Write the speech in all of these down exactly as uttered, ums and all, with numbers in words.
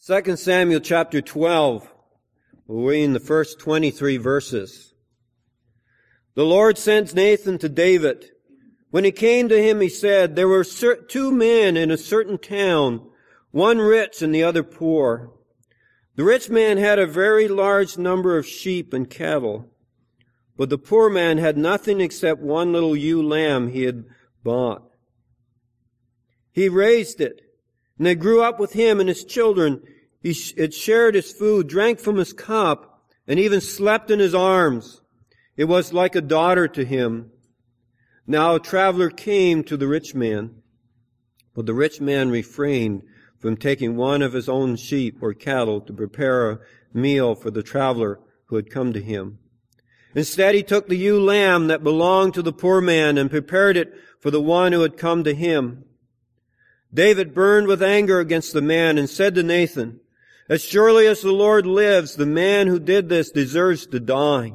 Second Samuel chapter twelve. We're reading the first twenty-three verses. The Lord sends Nathan to David. When he came to him, he said, there were two men in a certain town, one rich and the other poor. The rich man had a very large number of sheep and cattle, but the poor man had nothing except one little ewe lamb he had bought. He raised it, and it grew up with him and his children. He sh- it shared his food, drank from his cup, and even slept in his arms. It was like a daughter to him. Now a traveler came to the rich man, but the rich man refrained from taking one of his own sheep or cattle to prepare a meal for the traveler who had come to him. Instead, he took the ewe lamb that belonged to the poor man and prepared it for the one who had come to him. David burned with anger against the man and said to Nathan, as surely as the Lord lives, the man who did this deserves to die.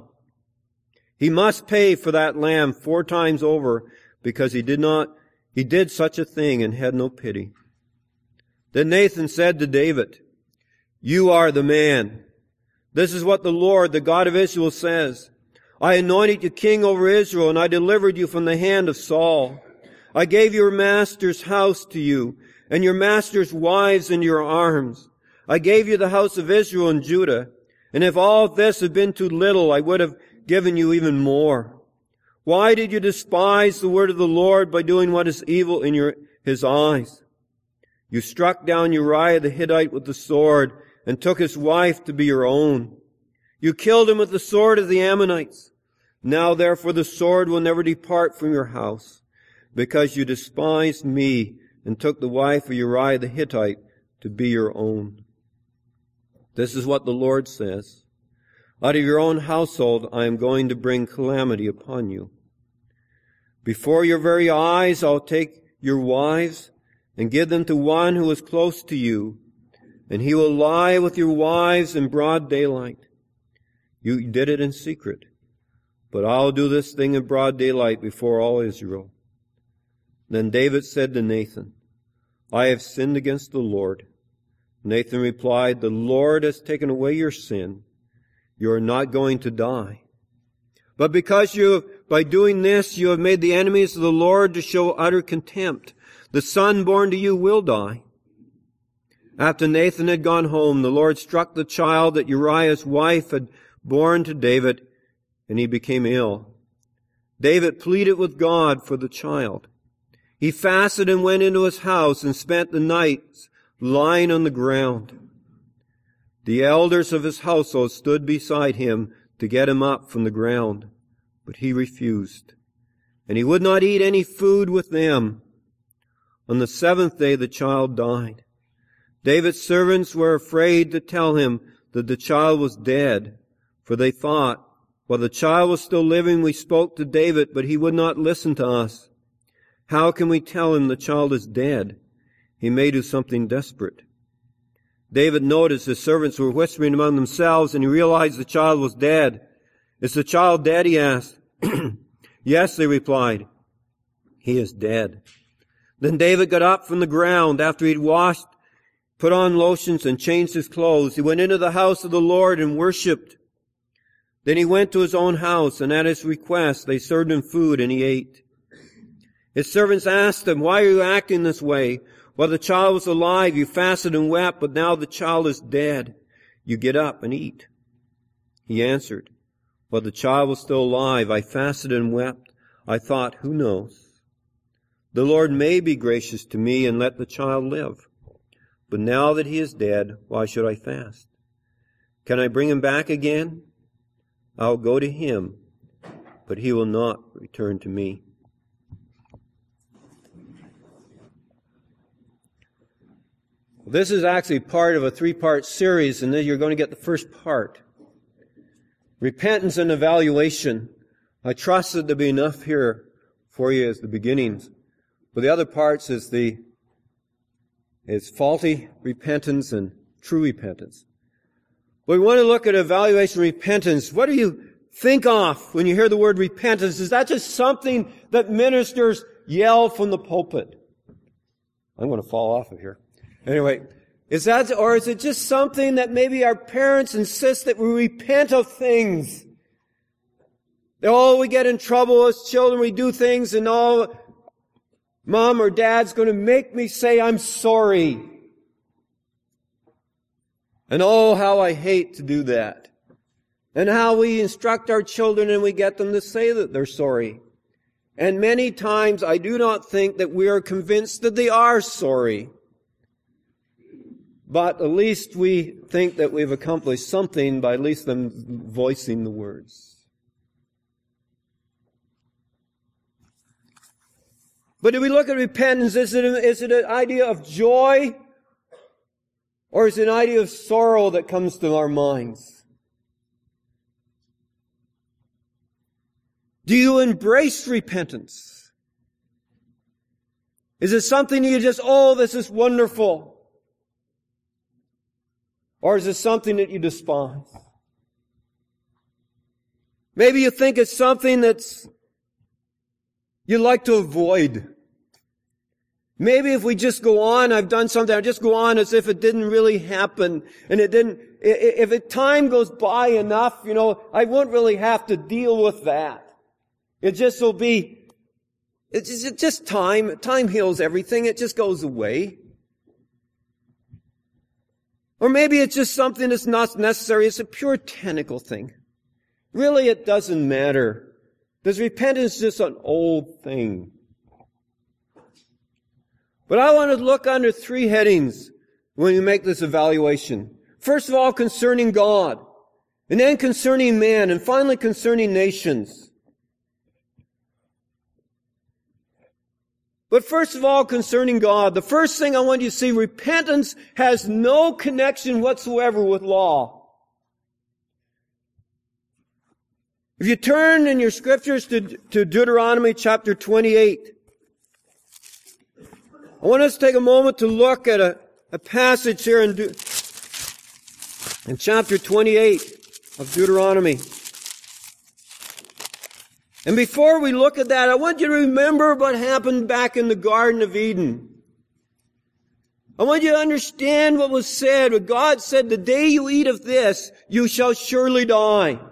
He must pay for that lamb four times over, because he did not, he did such a thing and had no pity. Then Nathan said to David, you are the man. This is what the Lord, the God of Israel, says. I anointed you king over Israel, and I delivered you from the hand of Saul. I gave your master's house to you, and your master's wives into your arms. I gave you the house of Israel and Judah, and if all this had been too little, I would have given you even more. Why did you despise the word of the Lord by doing what is evil in your, his eyes? You struck down Uriah the Hittite with the sword and took his wife to be your own. You killed him with the sword of the Ammonites. Now therefore the sword will never depart from your house, because you despised me and took the wife of Uriah the Hittite to be your own. This is what the Lord says. Out of your own household I am going to bring calamity upon you. Before your very eyes I'll take your wives and give them to one who is close to you, and he will lie with your wives in broad daylight. You did it in secret, but I'll do this thing in broad daylight before all Israel. Then David said to Nathan, I have sinned against the Lord. Nathan replied, the Lord has taken away your sin. You are not going to die. But because you have, by doing this, you have made the enemies of the Lord to show utter contempt, the son born to you will die. After Nathan had gone home, the Lord struck the child that Uriah's wife had born to David, and he became ill. David pleaded with God for the child. He fasted and went into his house and spent the nights lying on the ground. The elders of his household stood beside him to get him up from the ground, but he refused, and he would not eat any food with them. On the seventh day the child died. David's servants were afraid to tell him that the child was dead, for they thought, while the child was still living, we spoke to David, but he would not listen to us. How can we tell him the child is dead? He may do something desperate. David noticed his servants were whispering among themselves, and he realized the child was dead. Is the child dead? He asked. Yes, they replied. He is dead. Then David got up from the ground after he'd washed, put on lotions, and changed his clothes. He went into the house of the Lord and worshipped. Then he went to his own house, and at his request they served him food, and he ate. His servants asked him, why are you acting this way? While the child was alive, you fasted and wept, but now the child is dead. You get up and eat. He answered, while the child was still alive, I fasted and wept. I thought, who knows? The Lord may be gracious to me and let the child live. But now that he is dead, why should I fast? Can I bring him back again? I'll go to him, but he will not return to me. This is actually part of a three-part series, and then you're going to get the first part. Repentance and evaluation. I trust that there'll be enough here for you as the beginnings. But the other parts is the is faulty repentance and true repentance. But we want to look at evaluation and repentance. What do you think of when you hear the word repentance? Is that just something that ministers yell from the pulpit? I'm going to fall off of here. Anyway, Is that, or is it just something that maybe our parents insist that we repent of things? Oh, we get in trouble as children, we do things, and oh, mom or dad's going to make me say I'm sorry. And oh, how I hate to do that. And how we instruct our children and we get them to say that they're sorry. And many times I do not think that we are convinced that they are sorry. But at least we think that we've accomplished something by at least them voicing the words. But if we look at repentance, is it, is it an idea of joy? Or is it an idea of sorrow that comes to our minds? Do you embrace repentance? Is it something you just, oh, this is wonderful? Or is it something that you despise? Maybe you think it's something that's you like to avoid. Maybe if we just go on, I've done something, I just go on as if it didn't really happen, and it didn't, if it, time goes by enough, you know, I won't really have to deal with that. It just will be, it's just, it's just time, time heals everything, it just goes away. Or maybe it's just something that's not necessary, it's a pure technical thing. Really, it doesn't matter. Because repentance is just an old thing. But I want to look under three headings when we make this evaluation. First of all, concerning God. And then concerning man. And finally, concerning nations. But first of all, concerning God. The first thing I want you to see, repentance has no connection whatsoever with law. If you turn in your scriptures to, to Deuteronomy chapter twenty-eight, I want us to take a moment to look at a, a passage here in, De- in chapter twenty-eight of Deuteronomy. And before we look at that, I want you to remember what happened back in the Garden of Eden. I want you to understand what was said. What God said, the day you eat of this, you shall surely die.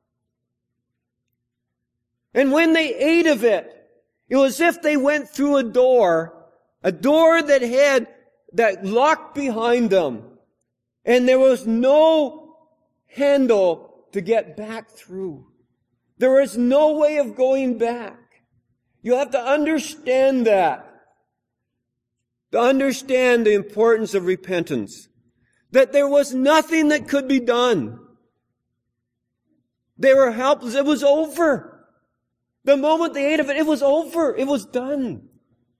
And when they ate of it, it was as if they went through a door, a door that had, that locked behind them. And there was no handle to get back through. There was no way of going back. You have to understand that. To understand the importance of repentance. That there was nothing that could be done. They were helpless. It was over. The moment they ate of it, it was over. It was done.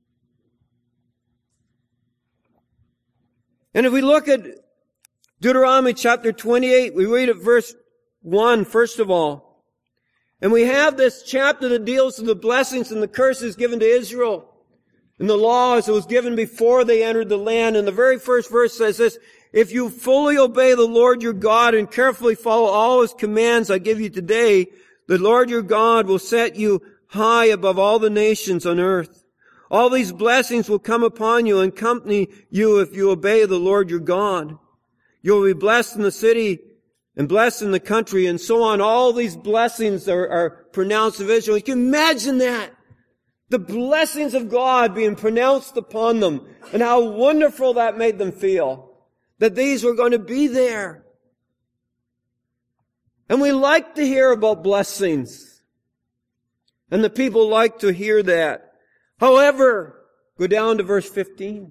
And if we look at Deuteronomy chapter twenty-eight, we read at verse one, first of all. And we have this chapter that deals with the blessings and the curses given to Israel. And the laws that was given before they entered the land. And the very first verse says this, if you fully obey the Lord your God and carefully follow all His commands I give you today, the Lord your God will set you high above all the nations on earth. All these blessings will come upon you and accompany you if you obey the Lord your God. You will be blessed in the city and blessed in the country, and so on. All these blessings are, are pronounced of Israel. You can imagine that. The blessings of God being pronounced upon them, and how wonderful that made them feel. That these were going to be there. And we like to hear about blessings. And the people like to hear that. However, go down to verse fifteen.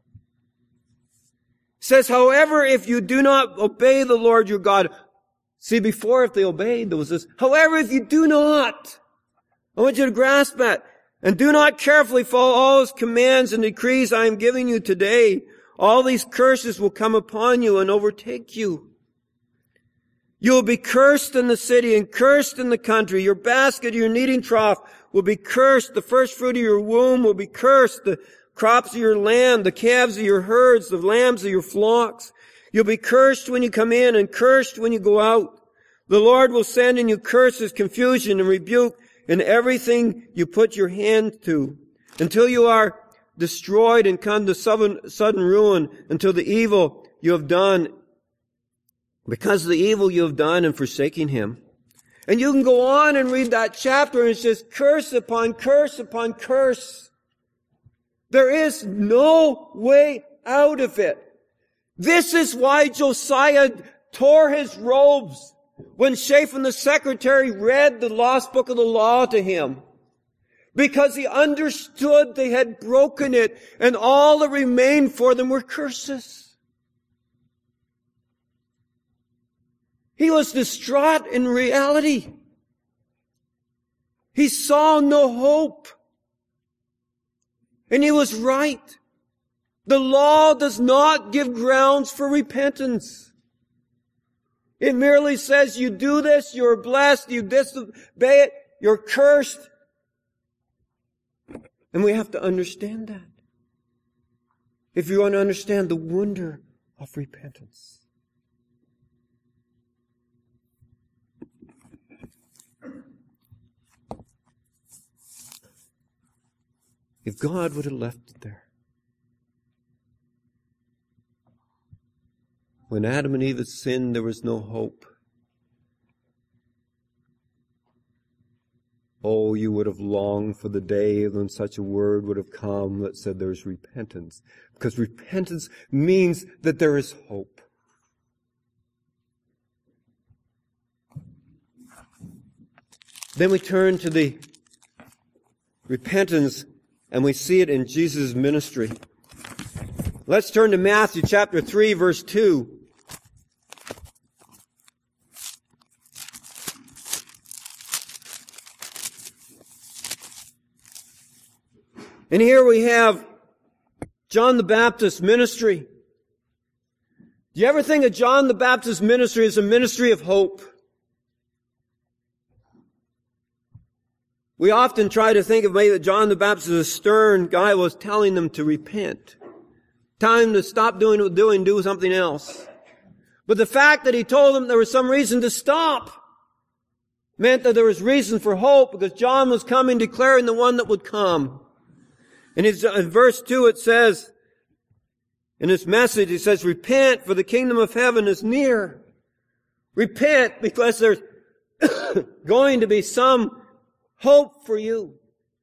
It says, however, if you do not obey the Lord your God. See, before if they obeyed, there was this, however, if you do not. I want you to grasp that. And do not carefully follow all His commands and decrees I am giving you today. All these curses will come upon you and overtake you. You will be cursed in the city and cursed in the country. Your basket, your kneading trough will be cursed. The first fruit of your womb will be cursed. The crops of your land, the calves of your herds, the lambs of your flocks. You'll be cursed when you come in and cursed when you go out. The Lord will send in you curses, confusion, and rebuke in everything you put your hand to, until you are destroyed and come to sudden, sudden ruin until the evil you have done, because of the evil you have done in forsaking him. And you can go on and read that chapter, and it's just curse upon curse upon curse. There is no way out of it. This is why Josiah tore his robes when Shaphan the secretary read the lost book of the law to him. Because he understood they had broken it, and all that remained for them were curses. He was distraught in reality. He saw no hope. And he was right. The law does not give grounds for repentance. It merely says you do this, you're blessed, you disobey it, you're cursed. And we have to understand that, if you want to understand the wonder of repentance. If God would have left it there, when Adam and Eve had sinned, there was no hope. Oh, you would have longed for the day when such a word would have come that said there's repentance. Because repentance means that there is hope. Then we turn to the repentance, and we see it in Jesus' ministry. Let's turn to Matthew chapter three, verse two. And here we have John the Baptist's ministry. Do you ever think of John the Baptist's ministry as a ministry of hope? We often try to think of maybe that John the Baptist, a stern guy, was telling them to repent. Time to stop doing what they're doing, do something else. But the fact that he told them there was some reason to stop meant that there was reason for hope, because John was coming declaring the one that would come. In his, in verse two it says, in his message, he says, repent, for the kingdom of heaven is near. Repent, because there's going to be some hope for you.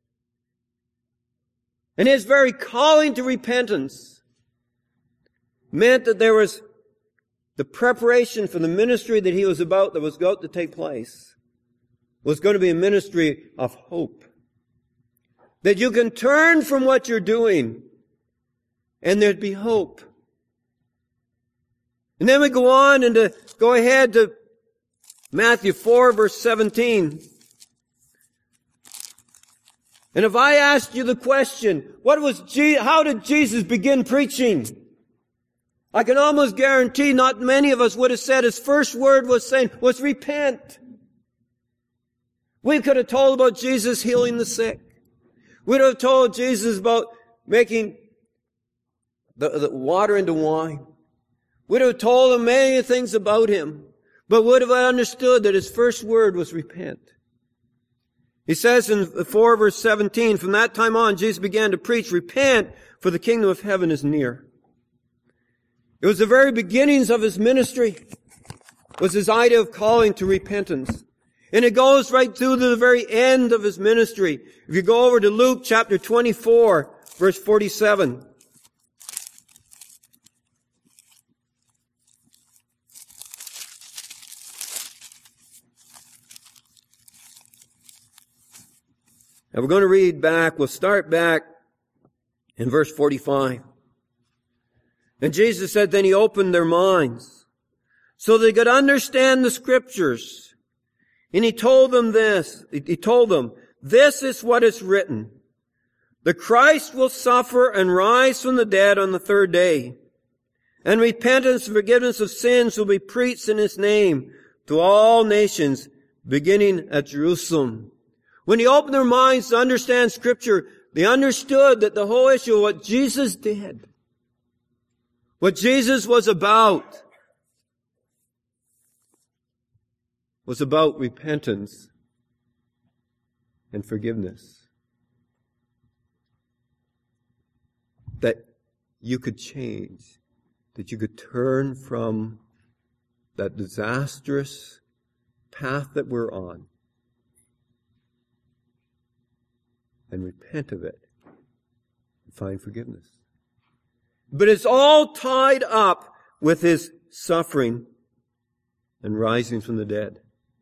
And his very calling to repentance meant that there was the preparation for the ministry that he was about, that was about to take place, was going to be a ministry of hope. That you can turn from what you're doing, and there'd be hope. And then we go on and to go ahead to Matthew four, verse seventeen. And if I asked you the question, what was Je- how did Jesus begin preaching? I can almost guarantee not many of us would have said his first word was saying, was repent. We could have told about Jesus healing the sick. We'd have told Jesus about making the, the water into wine. We'd have told him many things about him, but would have understood that his first word was repent. He says in four verse seventeen, from that time on, Jesus began to preach, repent, for the kingdom of heaven is near. It was the very beginnings of his ministry, was his idea of calling to repentance. And it goes right through to the very end of his ministry. If you go over to Luke chapter twenty-four, verse forty-seven. And we're going to read back, we'll start back in verse forty-five. And Jesus said, then he opened their minds so they could understand the scriptures. And he told them this, he told them, this is what is written. The Christ will suffer and rise from the dead on the third day. And repentance and forgiveness of sins will be preached in his name to all nations, beginning at Jerusalem. When he opened their minds to understand scripture, they understood that the whole issue of what Jesus did, what Jesus was about, was about repentance and forgiveness. that you could change, that you could turn from that disastrous path that we're on and repent of it and find forgiveness. But it's all tied up with His suffering and rising from the dead.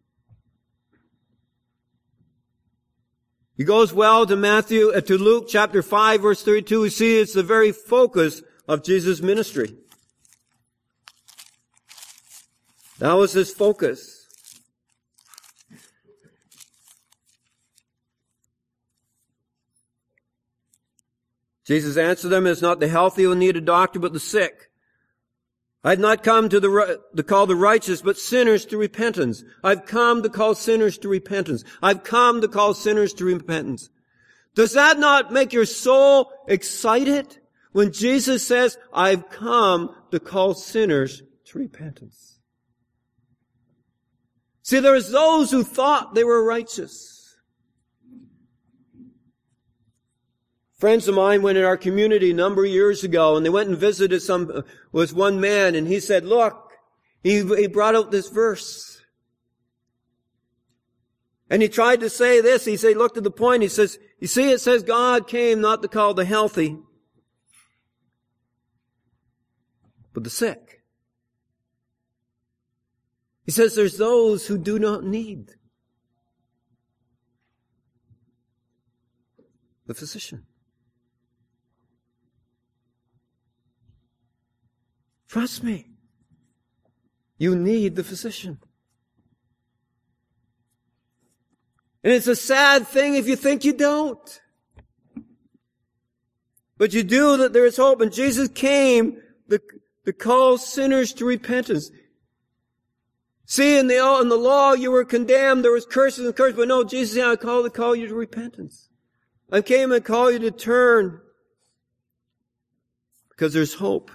He goes well to Matthew, uh, to Luke chapter five verse thirty-two. We see it's the very focus of Jesus' ministry. That was His focus. Jesus answered them, "It's not the healthy who need a doctor, but the sick. I've not come to, the, to call the righteous, but sinners to repentance. I've come to call sinners to repentance. I've come to call sinners to repentance." Does that not make your soul excited when Jesus says, "I've come to call sinners to repentance"? See, there's those who thought they were righteous. Friends of mine went in our community a number of years ago, and they went and visited some, was one man, and he said, look, he, he brought out this verse. And he tried to say this, he said, looked at the point, he says, you see, it says God came not to call the healthy, but the sick. He says there's those who do not need the physician. Trust me. You need the physician. And it's a sad thing if you think you don't. But you do, that there is hope. And Jesus came to, to call sinners to repentance. See, in the, in the law you were condemned. There was curses and curses. But no, Jesus said, I call to call you to repentance. I came to call you to turn. Because there's hope.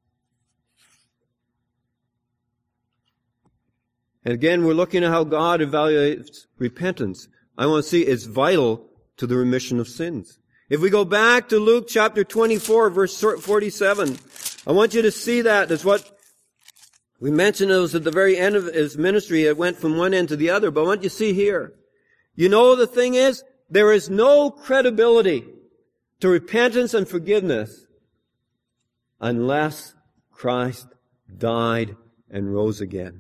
And again, we're looking at how God evaluates repentance. I want to see it's vital to the remission of sins. If we go back to Luke chapter twenty-four, verse forty-seven, I want you to see that. That's what we mentioned. It was at the very end of his ministry. It went from one end to the other. But I want you to see here. You know, the thing is, there is no credibility to repentance and forgiveness unless Christ died and rose again.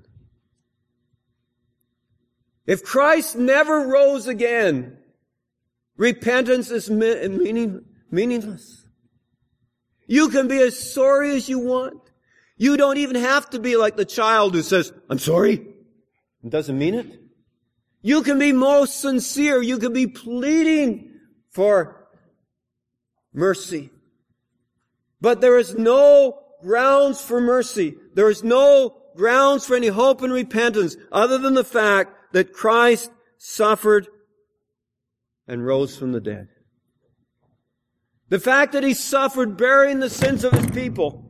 If Christ never rose again, repentance is meaning, meaningless. You can be as sorry as you want. You don't even have to be like the child who says, I'm sorry, and doesn't mean it. You can be most sincere. You can be pleading for mercy. But there is no grounds for mercy. There is no grounds for any hope and repentance other than the fact that Christ suffered and rose from the dead. The fact that He suffered bearing the sins of His people.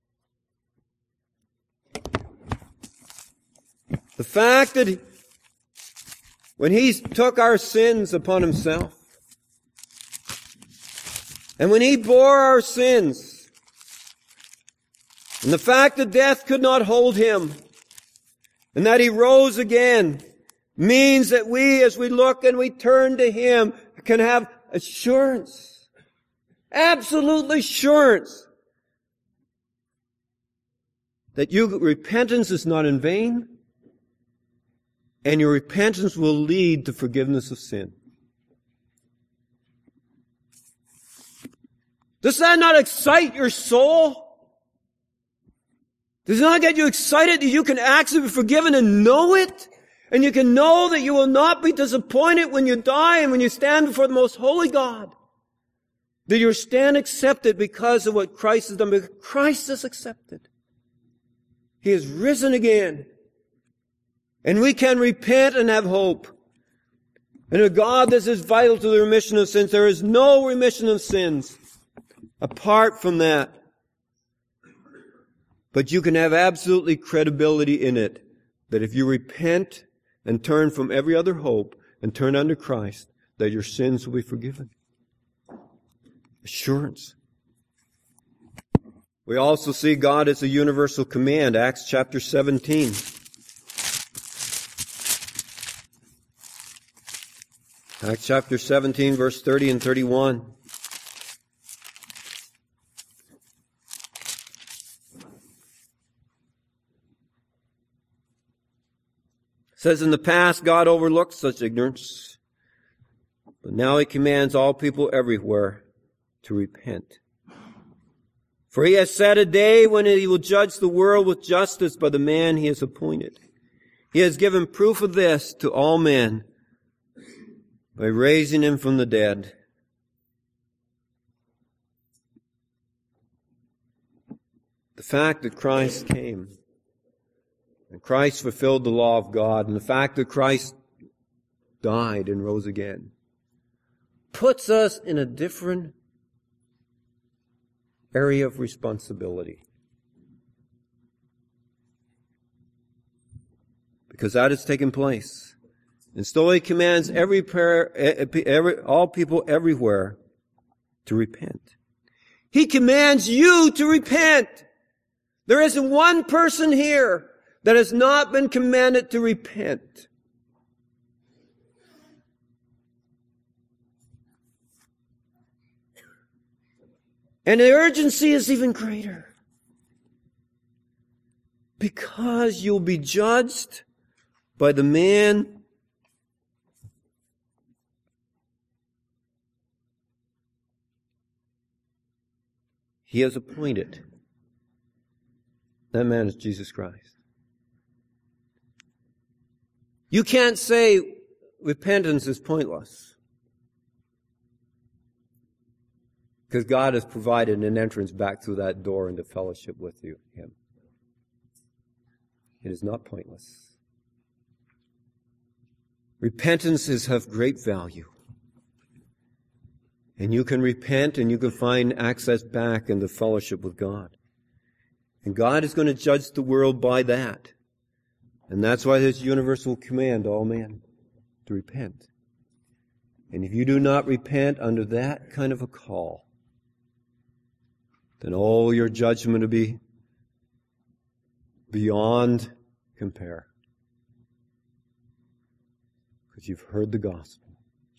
The fact that he, when He took our sins upon Himself, and when He bore our sins, and the fact that death could not hold Him, and that He rose again, means that we, as we look and we turn to Him, can have assurance, absolute assurance, that your repentance is not in vain, and your repentance will lead to forgiveness of sin. Does that not excite your soul? Does it not get you excited that you can actually be forgiven and know it? And you can know that you will not be disappointed when you die and when you stand before the most holy God. That you stand accepted because of what Christ has done. Because Christ is accepted. He has risen again. And we can repent and have hope. And to God, this is vital to the remission of sins. There is no remission of sins apart from that. But you can have absolutely credibility in it. That if you repent and turn from every other hope and turn unto Christ, that your sins will be forgiven. Assurance. We also see God as a universal command, Acts chapter seventeen. Acts chapter seventeen, verse thirty and thirty-one. It says, in the past, God overlooked such ignorance, but now he commands all people everywhere to repent. For he has set a day when he will judge the world with justice by the man he has appointed. He has given proof of this to all men by raising him from the dead. The fact that Christ came and Christ fulfilled the law of God, and the fact that Christ died and rose again, puts us in a different area of responsibility. Because that has taken place. And still he commands every prayer, every, all people everywhere to repent. He commands you to repent. There isn't one person here that has not been commanded to repent. And the urgency is even greater. Because you'll be judged by the man he has appointed. That man is Jesus Christ. You can't say repentance is pointless, because God has provided an entrance back through that door into fellowship with you, Him. It is not pointless. Repentance is of great value. And you can repent and you can find access back into fellowship with God. And God is going to judge the world by that. And that's why there's universal command to all men to repent. And if you do not repent under that kind of a call, then all your judgment will be beyond compare. Because you've heard the gospel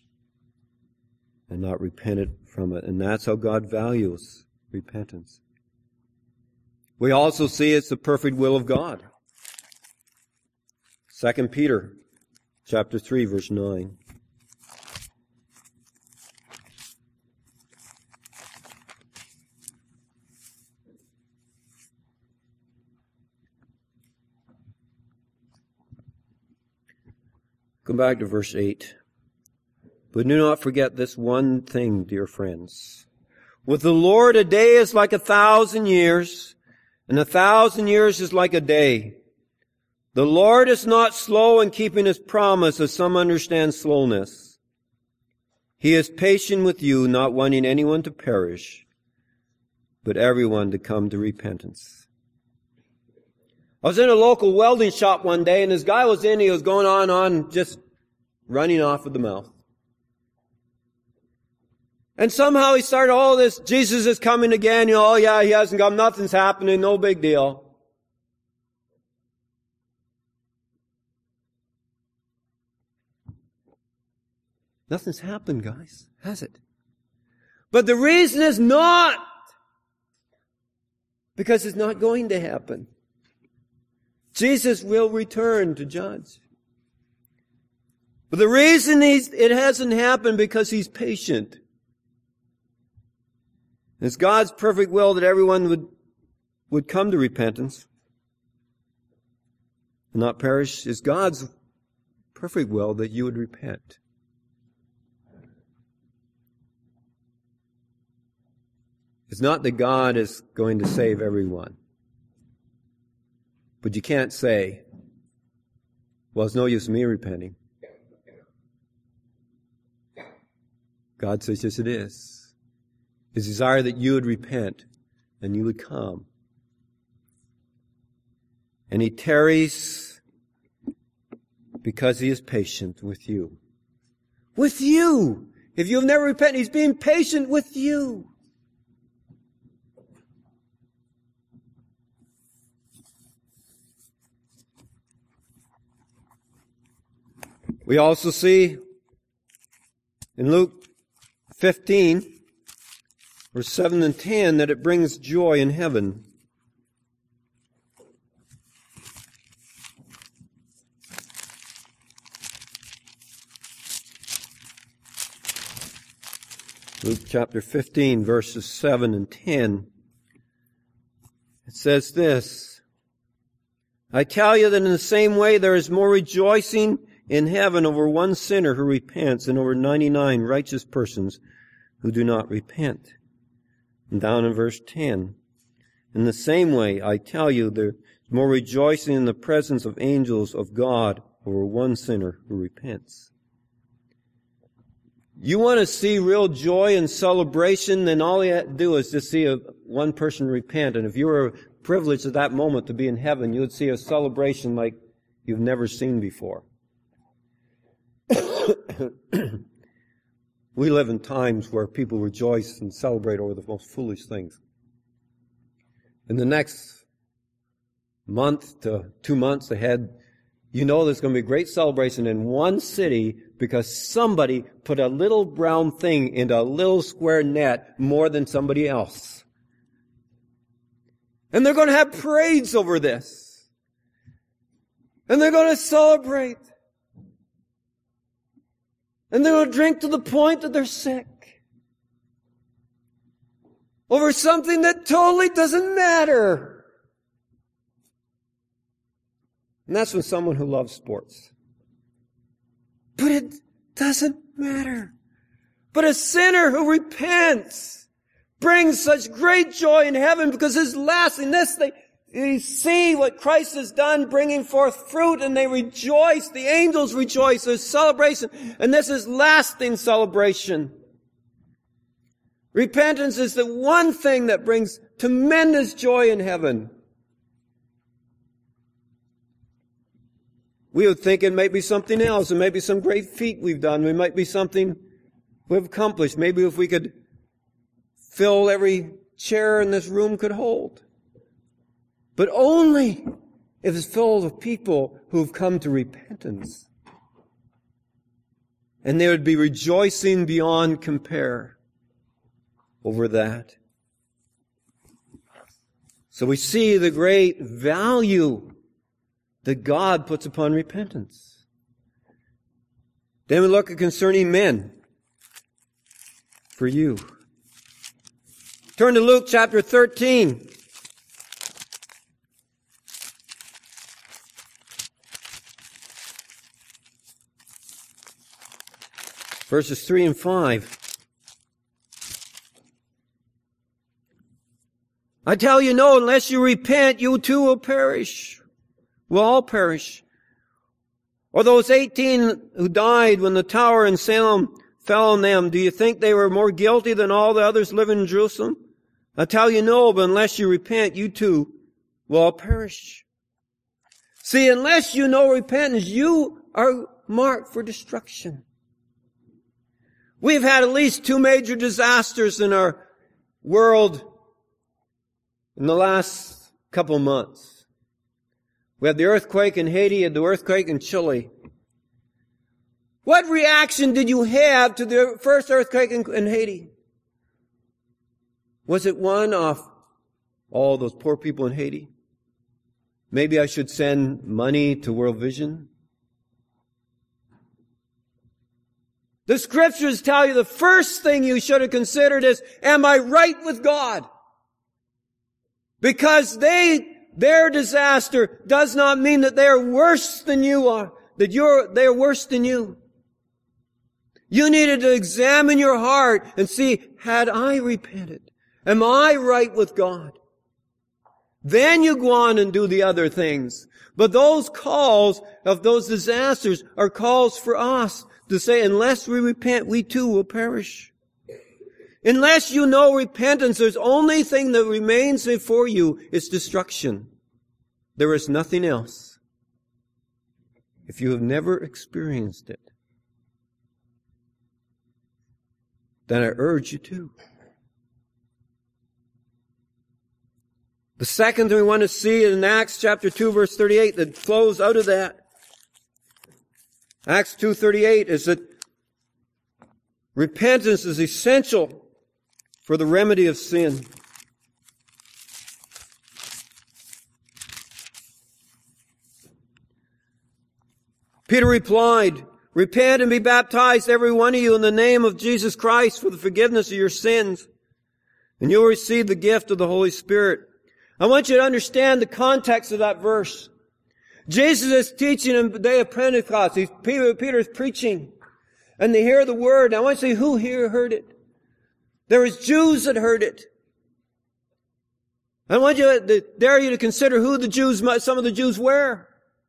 and not repented from it. And that's how God values repentance. We also see it's the perfect will of God. Second Peter chapter three, verse nine. Come back to verse eight. But do not forget this one thing, dear friends. With the Lord, a day is like a thousand years, and a thousand years is like a day. The Lord is not slow in keeping His promise, as some understand slowness. He is patient with you, not wanting anyone to perish, but everyone to come to repentance. I was in a local welding shop one day, and this guy was in, he was going on, on, just running off at the mouth. And somehow he started all this, Jesus is coming again, you know, oh yeah, He hasn't come, nothing's happening, no big deal. Nothing's happened, guys, has it? But the reason is not because it's not going to happen. Jesus will return to judge. But the reason he's, it hasn't happened because He's patient. It's God's perfect will that everyone would, would come to repentance and not perish. It's God's perfect will that you would repent. It's not that God is going to save everyone. But you can't say, well, it's no use me repenting. God says, yes, it is. His desire that you would repent and you would come. And He tarries because He is patient with you. With you! If you've never repented, He's being patient with you. We also see in Luke fifteen, verse seven and ten, that it brings joy in heaven. Luke chapter fifteen, verses seven and ten. It says this, I tell you that in the same way there is more rejoicing in heaven over one sinner who repents than over ninety-nine righteous persons who do not repent. And down in verse ten, in the same way, I tell you, there is more rejoicing in the presence of angels of God over one sinner who repents. You want to see real joy and celebration, then all you have to do is just see a, one person repent. And if you were privileged at that moment to be in heaven, you would see a celebration like you've never seen before. We live in times where people rejoice and celebrate over the most foolish things. In the next month to two months ahead, you know there's going to be a great celebration in one city because somebody put a little brown thing into a little square net more than somebody else. And they're going to have parades over this. And they're going to celebrate. And they're going to drink to the point that they're sick. Over something that totally doesn't matter. And that's from someone who loves sports. But it doesn't matter. But a sinner who repents brings such great joy in heaven because his lasting, this they, they see what Christ has done, bringing forth fruit, and they rejoice. The angels rejoice. There's celebration. And this is lasting celebration. Repentance is the one thing that brings tremendous joy in heaven. We would think it might be something else. It might be some great feat we've done. It might be something we've accomplished. Maybe if we could fill every chair in this room could hold. But only if it's filled with people who've come to repentance. And they would be rejoicing beyond compare over that. So we see the great value that God puts upon repentance. Then we look at concerning men. For you. Turn to Luke chapter thirteen. Verses three and five. I tell you, no, unless you repent, you too will perish. Will all perish. Or those eighteen who died when the tower in Salem fell on them, do you think they were more guilty than all the others living in Jerusalem? I tell you, no, but unless you repent, you too will all perish. See, unless you know repentance, you are marked for destruction. We've had at least two major disasters in our world in the last couple of months. We had the earthquake in Haiti and the earthquake in Chile. What reaction did you have to the first earthquake in, in Haiti? Was it one of all those poor people in Haiti? Maybe I should send money to World Vision? The scriptures tell you the first thing you should have considered is, am I right with God? Because they Their disaster does not mean that they are worse than you are, that you're, they are worse than you. You needed to examine your heart and see, had I repented? Am I right with God? Then you go on and do the other things. But those calls of those disasters are calls for us to say, unless we repent, we too will perish. Unless you know repentance, there's only thing that remains before you is destruction. There is nothing else. If you have never experienced it, then I urge you to. The second thing we want to see in Acts chapter two, verse thirty-eight, that flows out of that, Acts two thirty-eight is that repentance is essential for the remedy of sin. Peter replied, "Repent and be baptized, every one of you, in the name of Jesus Christ for the forgiveness of your sins, and you will receive the gift of the Holy Spirit." I want you to understand the context of that verse. Jesus is teaching on the day of Pentecost. He's, Peter, Peter's preaching, and they hear the word. I want you to say, who here heard it? There was Jews that heard it. I want you to dare you to consider who the Jews, some of the Jews were.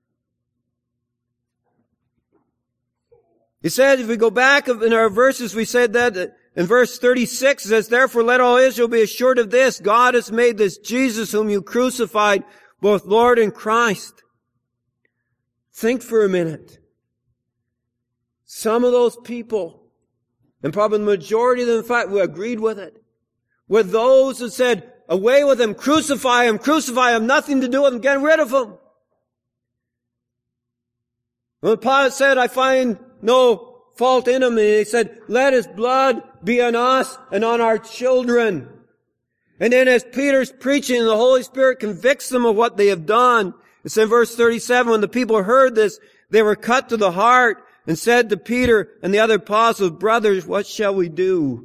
He said, if we go back in our verses, we said that in verse thirty-six, it says, "Therefore let all Israel be assured of this, God has made this Jesus whom you crucified, both Lord and Christ." Think for a minute. Some of those people, and probably the majority of them, in fact, who agreed with it, were those who said, away with him, crucify him, crucify him, nothing to do with him, get rid of him. When Pilate said, "I find no fault in him," and he said, "Let his blood be on us and on our children." And then as Peter's preaching, the Holy Spirit convicts them of what they have done. It's in verse thirty-seven, when the people heard this, they were cut to the heart and said to Peter and the other apostles, "Brothers, what shall we do?"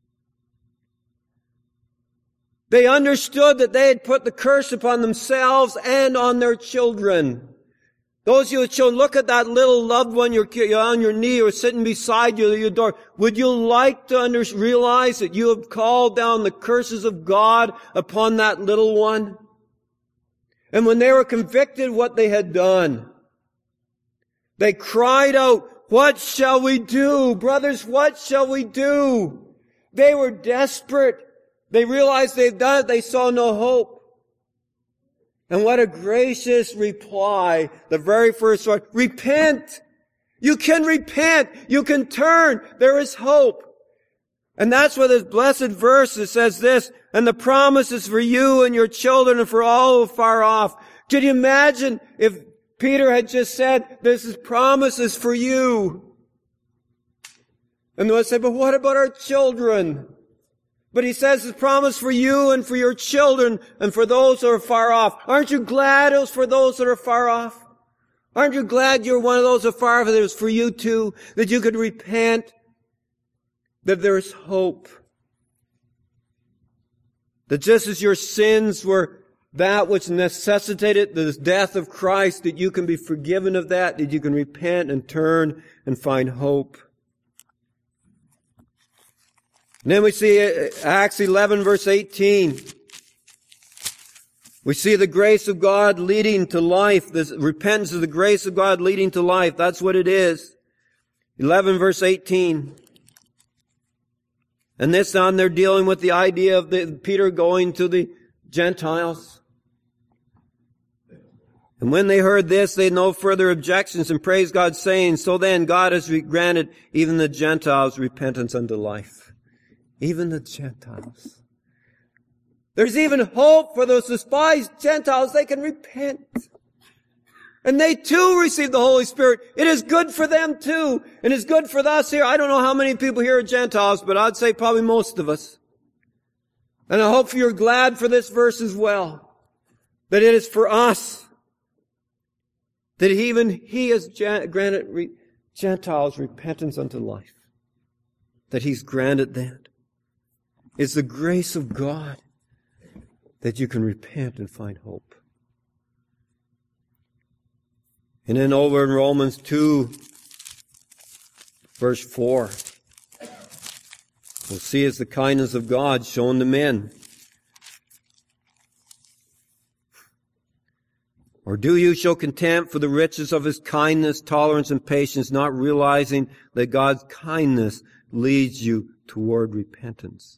They understood that they had put the curse upon themselves and on their children. Those of you with children, look at that little loved one you're on your knee or sitting beside you at your door. Would you like to under, realize that you have called down the curses of God upon that little one? And when they were convicted of what they had done, they cried out, "What shall we do? Brothers, what shall we do?" They were desperate. They realized they'd done it. They saw no hope. And what a gracious reply. The very first word, repent. You can repent. You can turn. There is hope. And that's what this blessed verse that says this, "And the promise is for you and your children and for all who are far off." Could you imagine if Peter had just said, "This is promises for you"? And they would say, "But what about our children?" But he says it's promise for you and for your children and for those who are far off. Aren't you glad it was for those that are far off? Aren't you glad you're one of those who are far off, that it was for you too, that you could repent, that there is hope? That just as your sins were that which necessitated the death of Christ, that you can be forgiven of that, that you can repent and turn and find hope. And then we see Acts eleven verse eighteen. We see the grace of God leading to life. This repentance is the grace of God leading to life. That's what it is. eleven verse eighteen. And this on they're dealing with the idea of the, Peter going to the Gentiles. And when they heard this, they had no further objections and praised God, saying, "So then God has granted even the Gentiles repentance unto life." Even the Gentiles. There's even hope for those despised Gentiles. They can repent. And they too receive the Holy Spirit. It is good for them too. And it's good for us here. I don't know how many people here are Gentiles, but I'd say probably most of us. And I hope you're glad for this verse as well. That it is for us. That even He has granted Gentiles repentance unto life. That He's granted that. It's the grace of God that you can repent and find hope. And then over in Romans two, verse four, we'll see it's the kindness of God shown to men. "Or do you show contempt for the riches of His kindness, tolerance, and patience, not realizing that God's kindness leads you toward repentance?"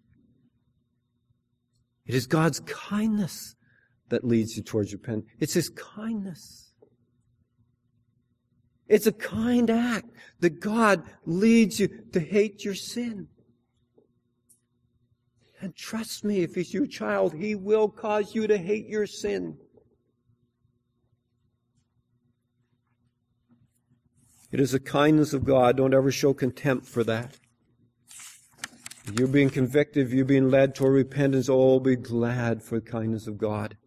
It is God's kindness that leads you towards repentance. It's His kindness. It's a kind act that God leads you to hate your sin. And trust me, if He's your child, He will cause you to hate your sin. It is the kindness of God. Don't ever show contempt for that. If you're being convicted, if you're being led toward repentance, oh, be glad for the kindness of God.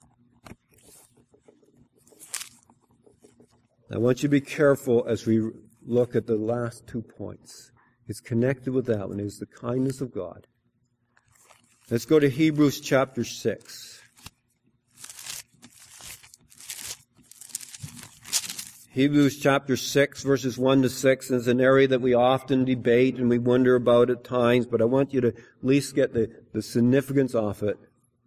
I want you to be careful as we look at the last two points. It's connected with that one. It's the kindness of God. Let's go to Hebrews chapter six. Hebrews chapter six, verses one to six, is an area that we often debate and we wonder about at times, but I want you to at least get the, the significance of it.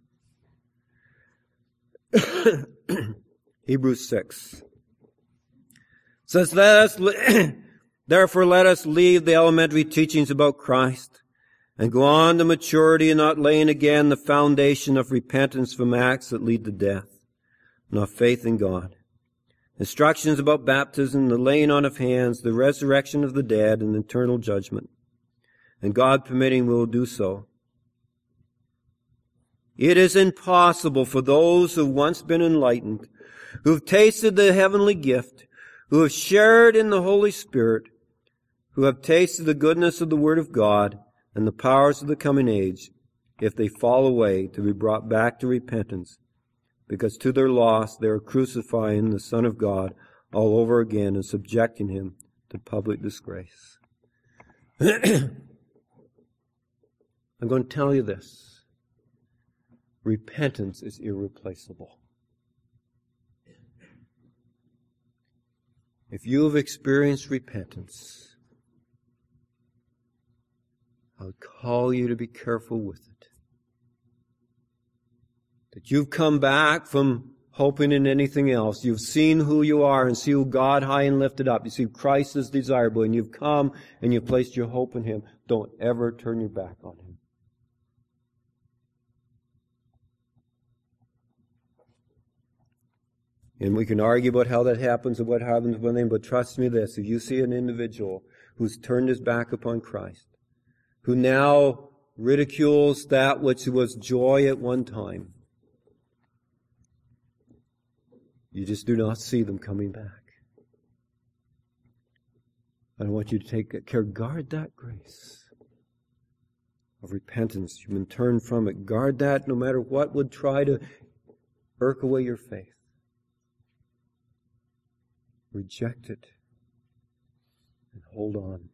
Hebrews six. It says, let us, therefore let us leave the elementary teachings about Christ and go on to maturity, and not laying again the foundation of repentance from acts that lead to death, and of faith in God. Instructions about baptism, the laying on of hands, the resurrection of the dead, and eternal judgment. And God permitting, we will do so. It is impossible for those who have once been enlightened, who have tasted the heavenly gift, who have shared in the Holy Spirit, who have tasted the goodness of the Word of God and the powers of the coming age, if they fall away, to be brought back to repentance, because to their loss they are crucifying the Son of God all over again and subjecting Him to public disgrace. I'm going to tell you this. Repentance is irreplaceable. If you have experienced repentance, I would call you to be careful with it. That you've come back from hoping in anything else. You've seen who you are and see who God high and lifted up. You see Christ is desirable, and you've come and you've placed your hope in Him. Don't ever turn your back on Him. And we can argue about how that happens and what happens with them, but trust me this, if you see an individual who's turned his back upon Christ, who now ridicules that which was joy at one time, you just do not see them coming back. I want you to take care, guard that grace of repentance. You've been turned from it. Guard that no matter what would try to irk away your faith. Reject it and hold on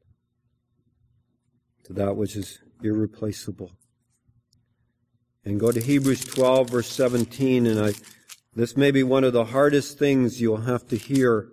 to that which is irreplaceable. And go to Hebrews twelve, verse seventeen, and I, this may be one of the hardest things you'll have to hear.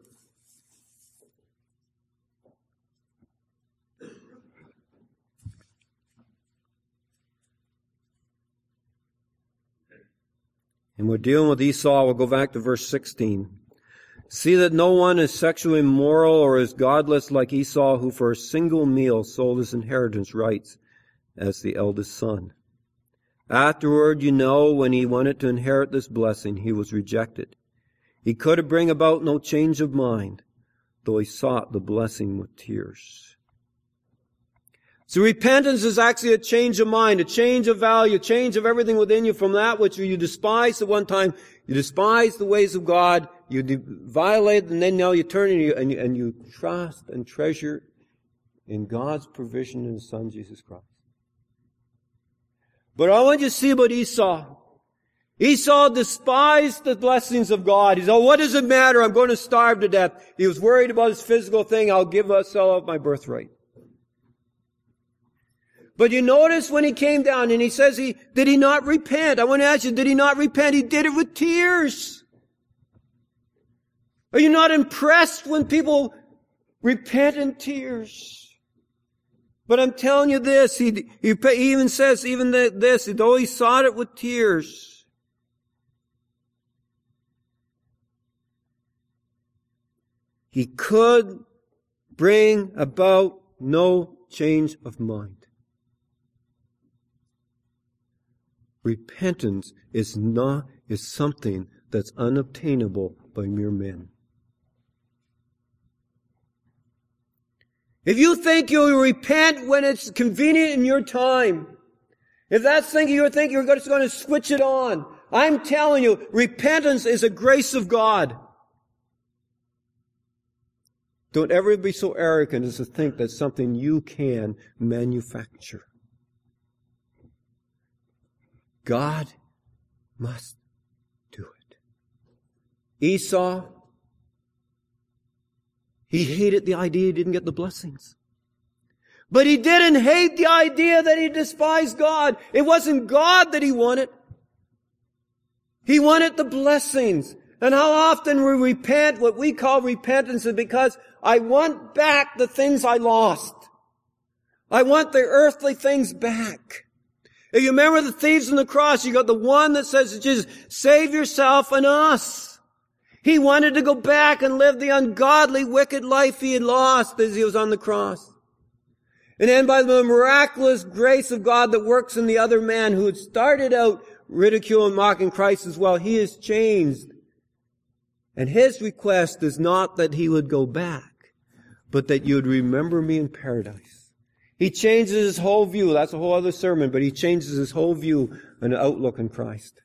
And we're dealing with Esau. We'll go back to verse sixteen. See that no one is sexually immoral or is godless like Esau, who for a single meal sold his inheritance rights as the eldest son. Afterward, you know, when he wanted to inherit this blessing, he was rejected. He could bring about no change of mind, though he sought the blessing with tears. So repentance is actually a change of mind, a change of value, a change of everything within you from that which you despised at one time. You despised the ways of God, you de- violate, and then now you turn and you, and you, and you trust and treasure in God's provision in His Son, Jesus Christ. But I want you to see about Esau. Esau despised the blessings of God. He said, oh, what does it matter? I'm going to starve to death. He was worried about his physical thing. I'll give up, sell out my birthright. But you notice when he came down and he says, he did he not repent? I want to ask you, did he not repent? He did it with tears. Are you not impressed when people repent in tears? But I'm telling you this, he, he even says even this, though he sought it with tears. He could bring about no change of mind. Repentance is not, is something that's unobtainable by mere men. If you think you'll repent when it's convenient in your time, if that's thinking you think you're just going to switch it on, I'm telling you, repentance is a grace of God. Don't ever be so arrogant as to think that's something you can manufacture. God must do it. Esau, he hated the idea he didn't get the blessings. But he didn't hate the idea that he despised God. It wasn't God that he wanted. He wanted the blessings. And how often we repent, what we call repentance, is because I want back the things I lost. I want the earthly things back. If you remember the thieves on the cross, you got the one that says to Jesus, save yourself and us. He wanted to go back and live the ungodly, wicked life he had lost as he was on the cross. And then by the miraculous grace of God that works in the other man who had started out ridiculing and mocking Christ as well, he is changed. And his request is not that he would go back, but that you would remember me in paradise. He changes his whole view. That's a whole other sermon, but he changes his whole view and outlook in Christ.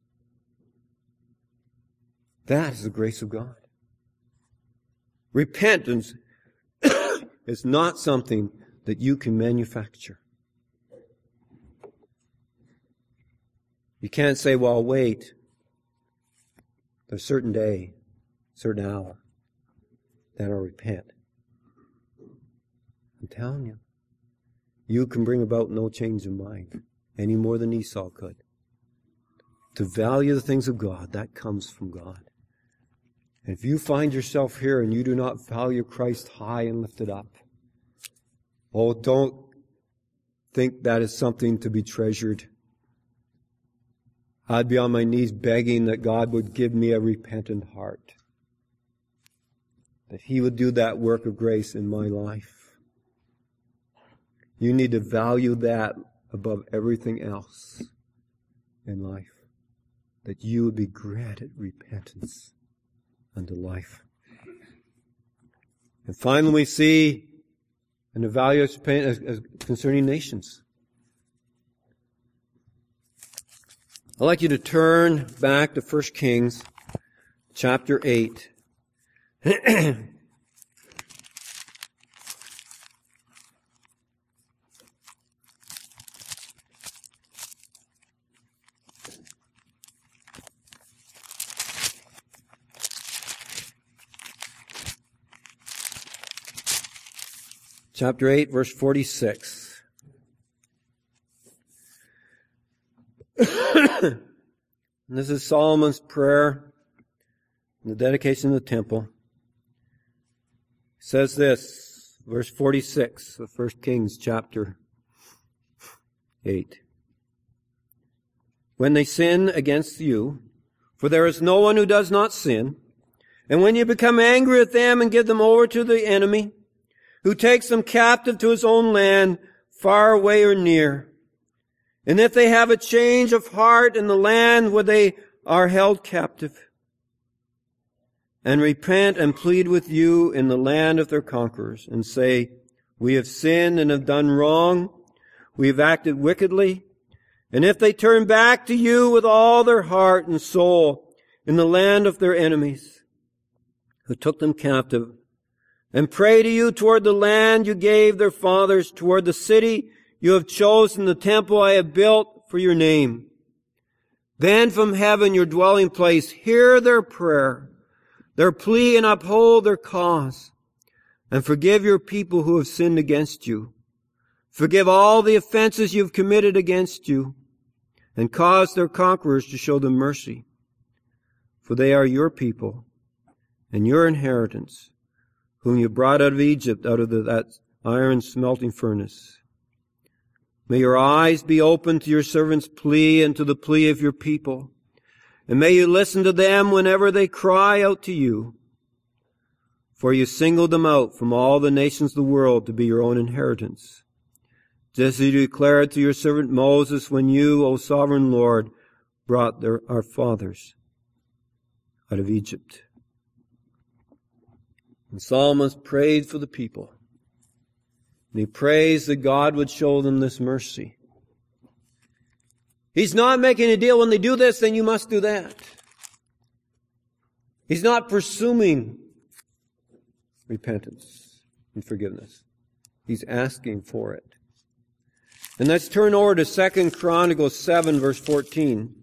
That is the grace of God. Repentance is not something that you can manufacture. You can't say, well, wait, a certain day, a certain hour, then I'll repent. I'm telling you, you can bring about no change of mind any more than Esau could. To value the things of God, that comes from God. And if you find yourself here and you do not value Christ high and lifted up, oh, don't think that is something to be treasured. I'd be on my knees begging that God would give me a repentant heart. That He would do that work of grace in my life. You need to value that above everything else in life. That you would be granted repentance unto life. And finally we see an evaluation concerning nations. I'd like you to turn back to First Kings chapter eight. Chapter eight, verse forty-six. This is Solomon's prayer in the dedication of the temple. It says this, verse forty-six of First Kings chapter eight. When they sin against you, for there is no one who does not sin, and when you become angry with them and give them over to the enemy, who takes them captive to his own land, far away or near. And if they have a change of heart in the land where they are held captive, and repent and plead with you in the land of their conquerors, and say, we have sinned and have done wrong, we have acted wickedly, and if they turn back to you with all their heart and soul in the land of their enemies, who took them captive, and pray to you toward the land you gave their fathers, toward the city you have chosen, the temple I have built for your name. Then from heaven, your dwelling place, hear their prayer, their plea, and uphold their cause, and forgive your people who have sinned against you. Forgive all the offenses you have committed against you, and cause their conquerors to show them mercy. For they are your people, and your inheritance, whom you brought out of Egypt, out of the, that iron smelting furnace. May your eyes be open to your servant's plea and to the plea of your people. And may you listen to them whenever they cry out to you. For you singled them out from all the nations of the world to be your own inheritance. Just as you declared to your servant Moses when you, O sovereign Lord, brought their, our fathers out of Egypt. And Solomon prayed for the people. And he prays that God would show them this mercy. He's not making a deal when they do this, then you must do that. He's not presuming repentance and forgiveness. He's asking for it. And let's turn over to Second Chronicles seven, verse fourteen.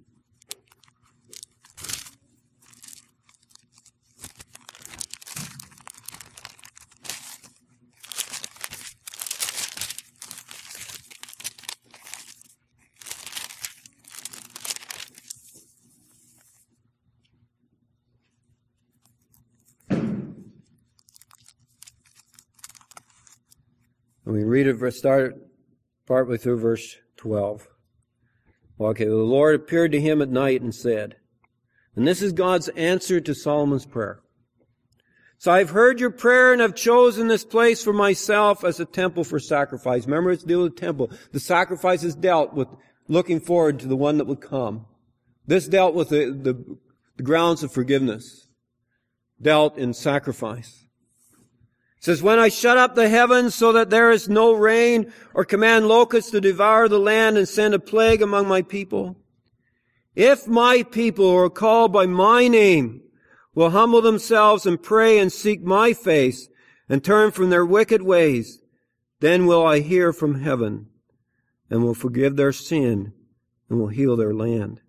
And we read it, start partway through verse twelve. Okay, the Lord appeared to him at night and said, and this is God's answer to Solomon's prayer. So I've heard your prayer and have chosen this place for myself as a temple for sacrifice. Remember, it's deal with the temple. The sacrifice is dealt with looking forward to the one that would come. This dealt with the, the, the grounds of forgiveness. Dealt in sacrifice. It says, when I shut up the heavens so that there is no rain, or command locusts to devour the land and send a plague among my people, if my people who are called by my name will humble themselves and pray and seek my face and turn from their wicked ways, then will I hear from heaven and will forgive their sin and will heal their land.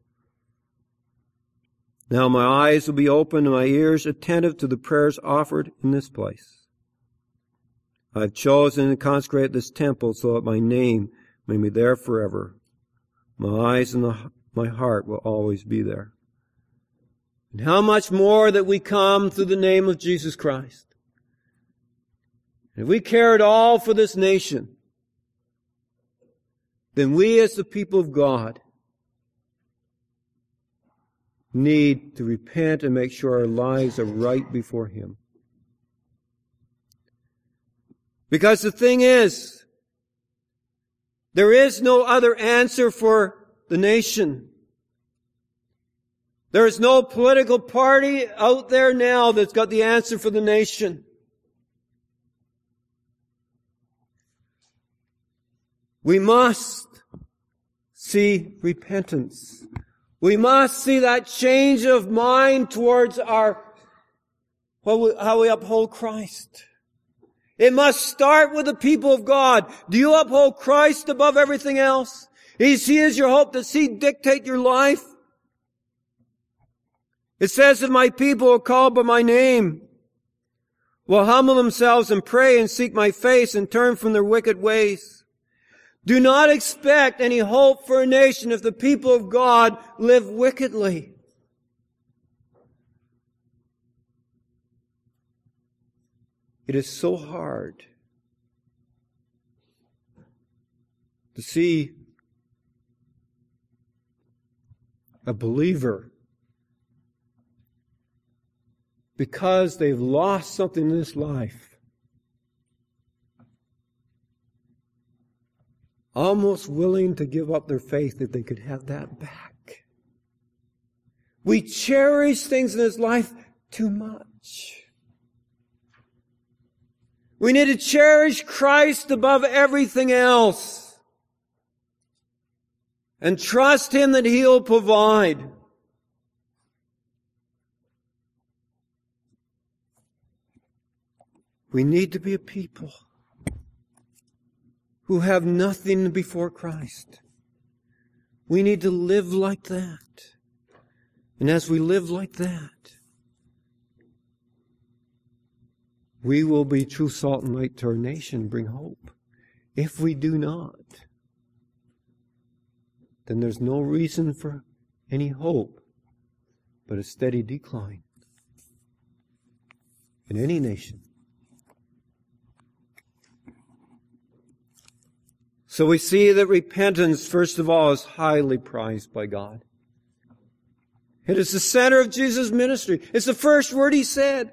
Now my eyes will be open and my ears attentive to the prayers offered in this place. I've chosen and consecrated this temple so that my name may be there forever. My eyes and the, my heart will always be there. And how much more that we come through the name of Jesus Christ. If we care at all for this nation, then we as the people of God need to repent and make sure our lives are right before Him. Because the thing is, there is no other answer for the nation. There is no political party out there now that's got the answer for the nation. We must see repentance. We must see that change of mind towards our, how we uphold Christ. It must start with the people of God. Do you uphold Christ above everything else? Is He is your hope? Does He dictate your life? It says that my people are called by my name will humble themselves and pray and seek my face and turn from their wicked ways. Do not expect any hope for a nation if the people of God live wickedly. It is so hard to see a believer, because they've lost something in this life, almost willing to give up their faith if they could have that back. We cherish things in this life too much. We need to cherish Christ above everything else and trust Him that He'll provide. We need to be a people who have nothing before Christ. We need to live like that. And as we live like that, we will be true salt and light to our nation, bring hope. If we do not, then there's no reason for any hope but a steady decline in any nation. So we see that repentance, first of all, is highly prized by God. It is the center of Jesus' ministry. It's the first word He said.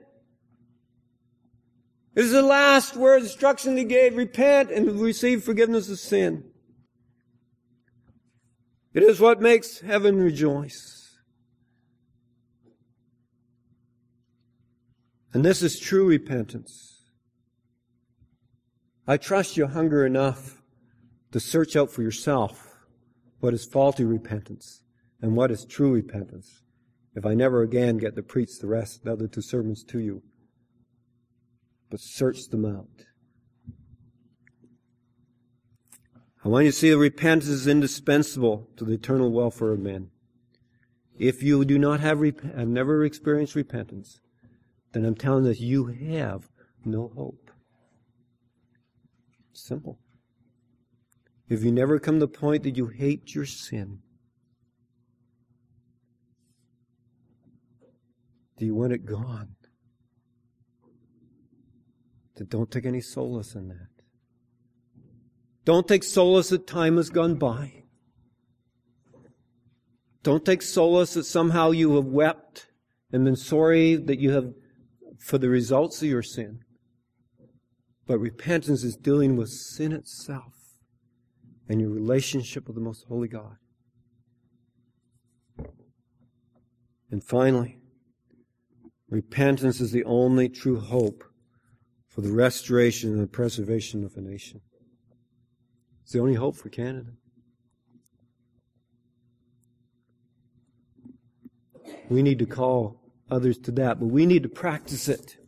It is the last word, instruction He gave, repent and receive forgiveness of sin. It is what makes heaven rejoice. And this is true repentance. I trust you hunger enough to search out for yourself what is faulty repentance and what is true repentance, if I never again get to preach the rest, the other two sermons to you. but search them out. I want you to see that repentance is indispensable to the eternal welfare of men. If you do not have, rep- have never experienced repentance, then I'm telling you that you have no hope. Simple. If you never come to the point that you hate your sin, do you want it gone? Then don't take any solace in that. Don't take solace that time has gone by. Don't take solace that somehow you have wept and been sorry that you have for the results of your sin. But repentance is dealing with sin itself and your relationship with the most holy God. And finally, repentance is the only true hope for the restoration and the preservation of a nation. It's the only hope for Canada. We need to call others to that, but we need to practice it.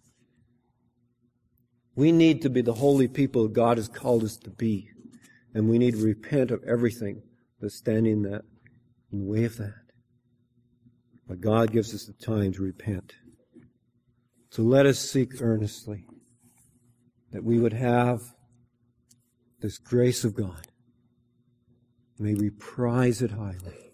We need to be the holy people God has called us to be. And we need to repent of everything that's standing in that, in the way of that. But God gives us the time to repent. So let us seek earnestly that we would have this grace of God. May we prize it highly.